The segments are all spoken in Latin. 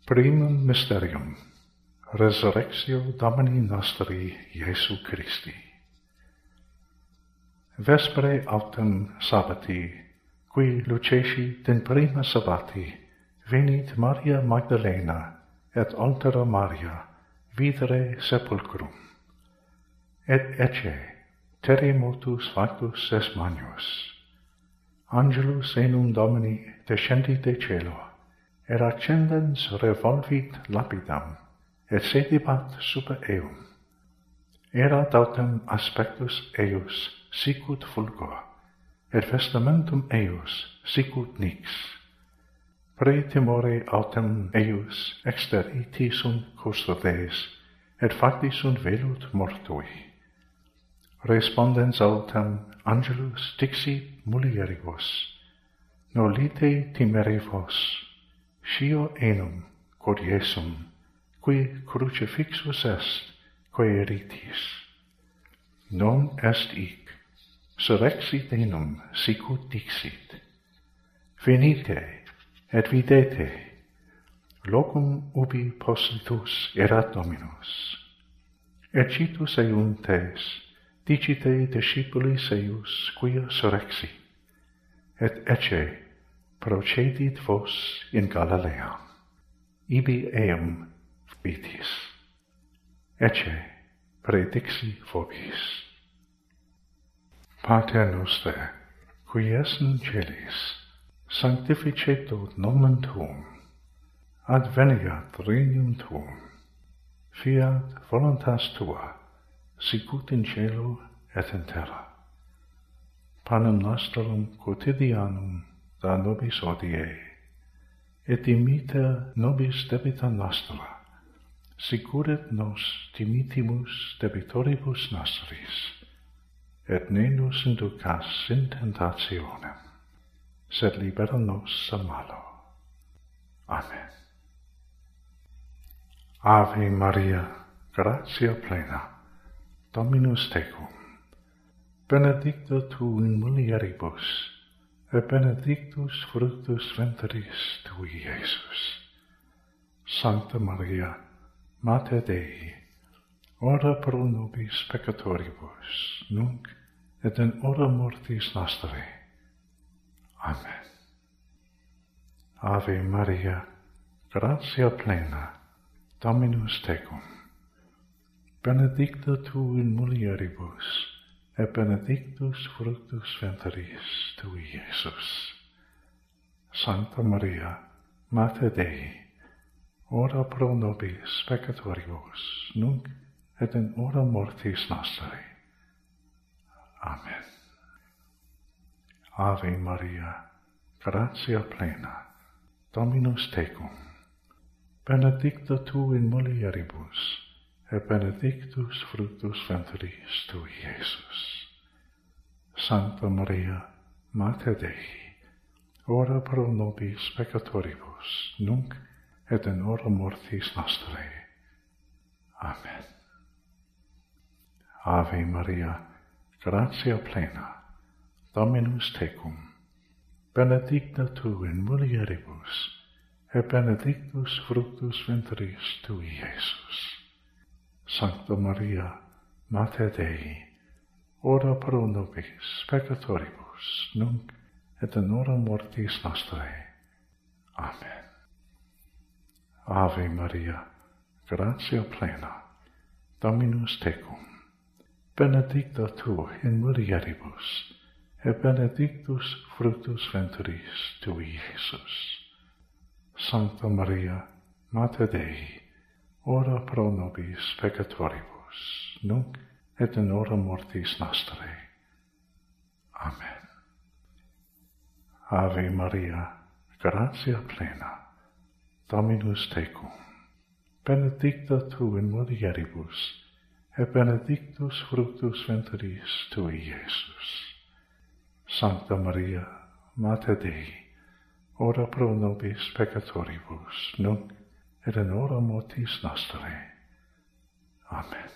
Primum Mysterium, Resurrectio Domini nostri Iesu Christi. Vespere autem sabbati, qui lucesci den prima sabbati, venit Maria Magdalena et altera Maria videre sepulchrum. Et ecce, terremotus factus est magnus. Angelus enum Domini descendit de celo, et accendens revolvit lapidam, et sedibat super eum. Erat autem aspectus eius sicut fulgor, et vestamentum eius sicut nix. Praetimore autem eius exteriti sunt custodes, et facti sunt velut mortui. Respondens autem angelus dixit mulieribus, nolite timere vos, scio enum quod Iesum, qui crucifixus est, quaeritis. Non est hic, surrexit enum sicut dixit. Venite, et videte, locum ubi positus erat Dominus. Et citus euntes, dicite discipulis eius quia surrexit, et ecce procedit vos in Galilea, ibi eum vitis. Ecce predixi vobis. Pater noster, qui es in celis, sanctificetur nomen tuum, adveniat regnum tuum, fiat voluntas tua, sicut in cielo et in terra. Panem nostrum quotidianum da nobis hodie, et dimite nobis debita nostra, sicut et nos dimitimus debitoribus nostris, et ne nos inducas in tentationem, sed libera nos a malo. Amen. Ave Maria, gratia plena, Dominus tecum, benedicta tu in mulieribus, et benedictus fructus ventris tui, Iesus. Sancta Maria, Mater Dei, ora pro nobis peccatoribus, nunc et in hora mortis nostrae. Amen. Ave Maria, gratia plena, Dominus tecum, benedicta tu in mulieribus, et benedictus fructus ventris tui, Iesus. Sancta Maria, Mater Dei, ora pro nobis peccatoribus, nunc et in hora mortis nostrae. Amen. Ave Maria, gratia plena, Dominus tecum, benedicta tu in mulieribus, et benedictus fructus ventris tui, Iesus. Sancta Maria, Mater Dei, ora pro nobis peccatoribus, nunc et in hora mortis nostrae. Amen. Ave Maria, gratia plena, Dominus tecum, benedicta tu in mulieribus, et benedictus fructus ventris tui, Iesus. Sancta Maria, Mater Dei, ora pro nobis peccatoribus, nunc et in hora mortis nostrae. Amen. Ave Maria, gratia plena, Dominus tecum, benedicta tu in mulieribus, et benedictus fructus ventris tui, Iesus. Sancta Maria, Mater Dei, ora pro nobis peccatoribus, nunc et in hora mortis nostrae. Amen. Ave Maria, gratia plena, Dominus tecum, benedicta tu in mulieribus, et benedictus fructus ventris tui, Iesus. Sancta Maria, Mater Dei, ora pro nobis peccatoribus, nunc et in hora mortis nostrae. Amen.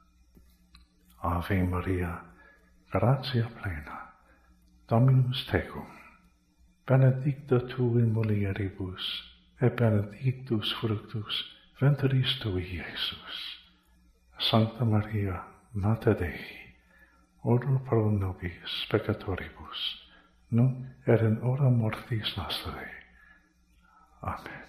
Ave Maria, gratia plena, Dominus tecum, benedicta tu in mulieribus, et benedictus fructus ventris tui, Iesus. Sancta Maria, Mater Dei, ora pro nobis peccatoribus, nunc et in hora mortis nostre. Amen.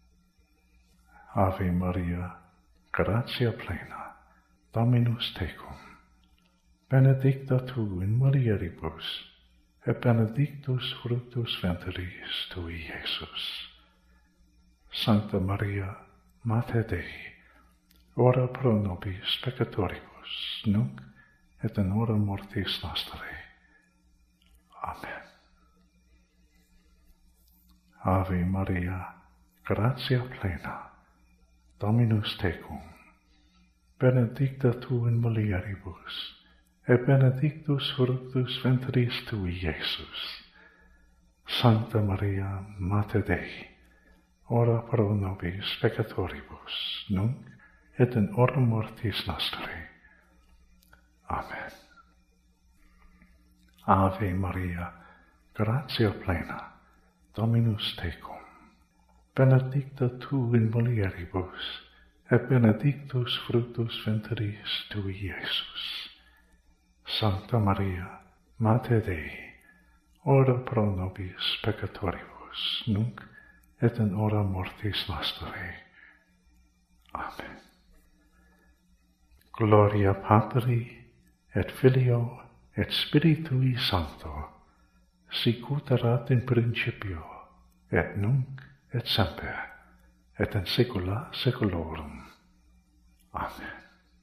Ave Maria, gratia plena, Dominus tecum, benedicta tu in mulieribus, et benedictus fructus ventris tui, Iesus. Sancta Maria, Mater Dei, ora pro nobis peccatoribus, nunc et in hora mortis nostre. Amen. Ave Maria, gratia plena, Dominus tecum, benedicta tu in mulieribus, et benedictus fructus ventris tui, Iesus. Sancta Maria, Mater Dei, ora pro nobis peccatoribus, nunc et in hora mortis nostre. Amen. Ave Maria, gratia plena, Dominus tecum, benedicta tu in mulieribus, et benedictus fructus ventris tui, Iesus. Sancta Maria, Mater Dei, ora pro nobis peccatoribus, nunc et in hora mortis nostre. Amen. Gloria Patri, et Filio, et Spiritui Sancto, sicut erat in principio, et nunc, et semper, et in saecula saeculorum. Amen.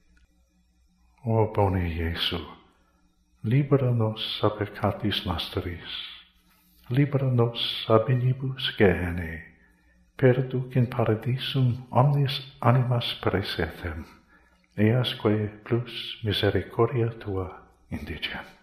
O bone Iesu, libera nos a peccatis nostris, libera nos ab inibus Gehennae, perduc in paradisum omnis animas praesentem, easque plus misericordia tua indigent.